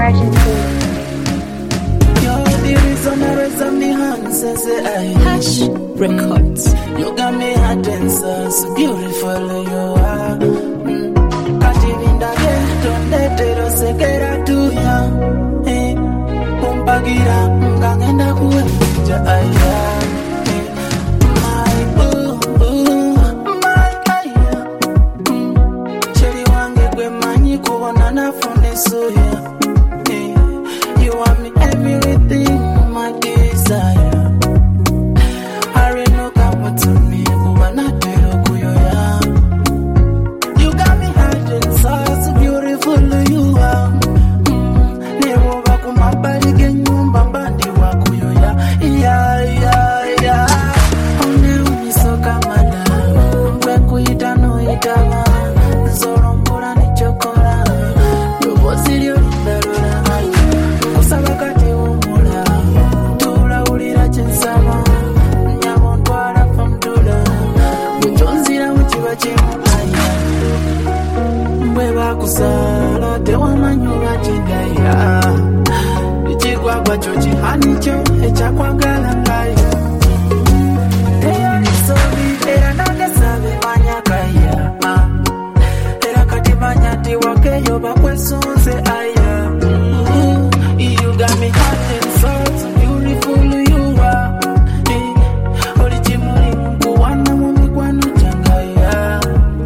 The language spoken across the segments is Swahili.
emergency. You're the reason I raise up my hands and say I Hash Records. You got me hot and so beautiful you are. Kativinda geto ndetero sekera tuya. Pumpagira ngangenda kuwenja aya. My boo, my aya. Cheri wange kwe manyi kubona nafune suya. You want me everything, my desire. Kusala te wamanyula chidaya ichigwagwa chochi hanicho echakwagala ngaya eya nisobi era nangesabe manyakaya era kati manyati wakeyo bakwesunze aya. You got me hot and so beautiful you are. Olijimuri mkuwana mumikwano changaya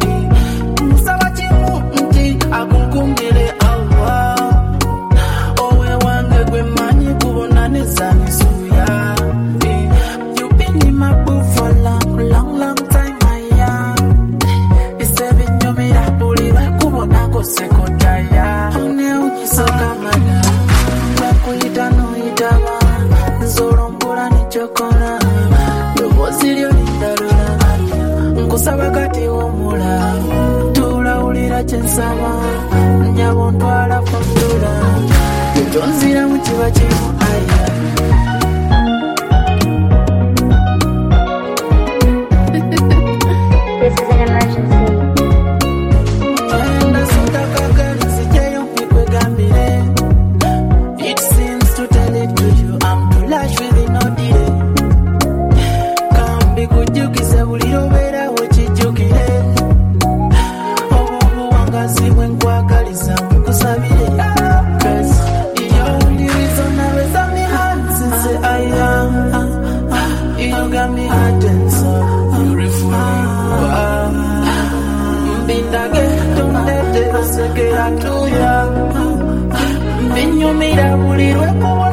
akungumile awa owe wange gwe manyi kubona nezani suya. You been in my book for long time aya. Isebinyumira buliwe kubona kosekotaya. One unyisoka mana bakuyita noyitaba nzolombula nichokola yobozi lyo lindalula nkusaba kati womula tulawulira kyensaba nyabo ntwala fondula tonzira mu kiba kimu aya. This is an emergency. It seems to tell it to you I'm too large with no delay. Kambi kujukise buliro bera wechijukire obu wangazi wenkwagaliza mukusabire. Cause you're the reason I raise up my hands and say I am. You got me hot and so beautiful you are. Mbindage tondete osekera tuya. Mbinyumira bulirwe kuwa